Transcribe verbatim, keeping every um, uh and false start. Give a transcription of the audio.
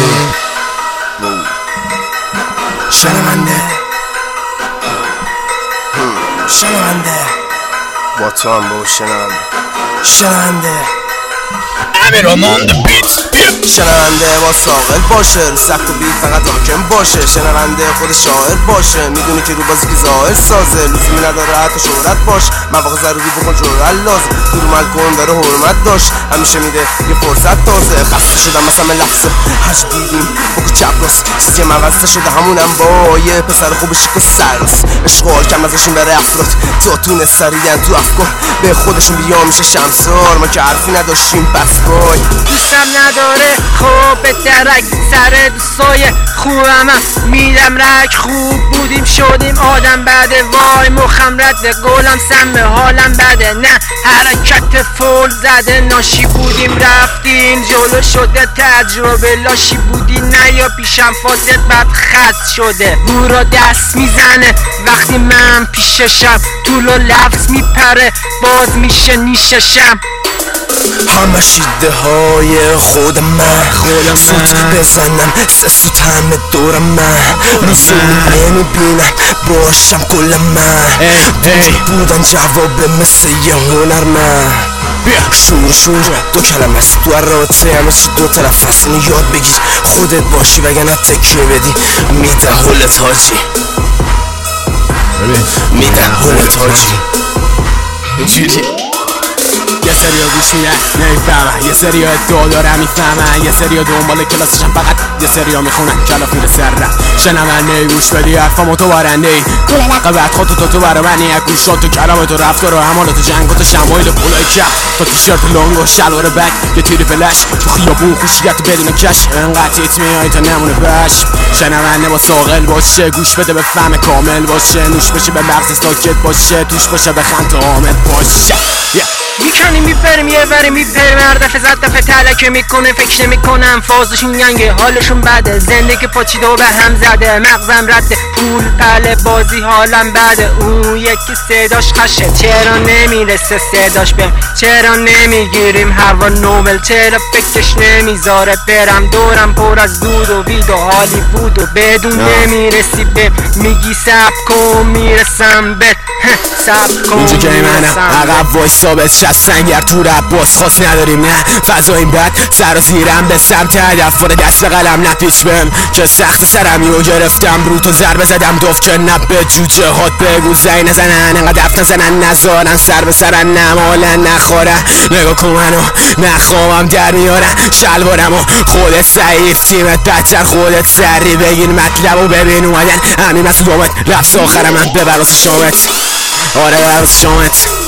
شنونده شنونده با تو هم با شنونده شنونده امیر آماند بیت شنونده با ساقل باشه، رو سخت و بیت فقط حاکم باشه. شنونده خود شاعر باشه، میدونی که رو بازی که ظاهر سازه، لزومی نداره حتی شهرت باش. مواقع ضروری بکن جرأت لازم، دورمل کن داره حرمت داشت، همیشه میده یه فرصت تازه. خسته شدم مثلا لحظه هج دیدیم بگو چپ راست چیزی موسته شده، همونم با یه پسر خوب شیک و سرراست. اشغال کم ازشون بره افراد تا تونه سریدن تو افکار به خودشون بیا میشه شمسار. ما که حرفی نداشتیم پس وای دوستم نداره خوب به درک سر دوستای خوبم میدم رک. خوب بودیم شدیم آدم بده، وای مخم رد گلم سم حالم بده. نه حرکت فول زده ناشی بودیم رفتیم جلو شده تجربه لاشی بودی نه یا پیشم فاسد بد خست شده. بورا دست میزنه وقتی من پیششم، طول و لفظ میپره باز میشه نیششم. همه شیده های خود من سوت بزنم سه سوت همه دور من موسیقی نمیبینم باشم کل من بودن جواب مثل یه هنر من شور شور دو کلمه است تو راته همه چی دو طرف است. اینو یاد بگیر خودت باشی وگرنه تکیه بدی میده حلت حاجی میده حلت حاجی. یه سریا گوش میدن نمیفهمن، یه سریا ادعا دارن میفهمن، یه سریا دنبال کلاسشن فقط، یه سریا میخونن کلاف میره سر رفت. شنونده گوش بدی حرفامو تو بارنده ای قبط خود تو تو برا منی یک گوشات تو کلامت و رفتار و حمالات و جنگات و شمایل پولای کف تا تیشرت لونگ و شلوار بک یه تیر فلش تو خیابون خوشیت بدون کش انقدر تیت میای تا نمونه بش. شنونده با ساقل باشه گوش بده به فهم کامل باشه، نوش بشه به مغز ساکت باشه، توش باشه به خند آمد باشه. میکنیم میپریم یه وری میپریم هر دفعه زد دفعه تلکه میکنه فکر نمیکنم فازشون ینگه حالشون بده، زندگی پاچیده و به هم زده مغزم رده پول پله بازی حالم بده. اون یکی صداش خشه چرا نمیرسه صداش بهم، چرا نمیگیریم هوا نوبل، چرا فکرش نمیذاره برم دورم پر از دود و وید و هالیوود و بدون نمیرسی بهم میگی سب کن میرسم بهت سب کن اینجا جای منم عقب وایسا به سنگر تو رب باز خواست نداریم نه فضا این بد سر و زیرم به سمت هدف وارد دست به قلم نپیچ بهم که سخت سرم یو گرفتم رو تو ضربه زدم دف که نب به جوجه هات بگو زی نزنن انقدر دفت نزنن نزارن سر به سرن نمالن نخورن نگاه کن منو نخوامم در میارن شلوارم و خودت ضعیف تیمت بدتر خودت سری بگین مطلب و ببین اومدن همین مسئول آمد لفظ آخرم من ببر واسه شامت آره ببر واسه شامت.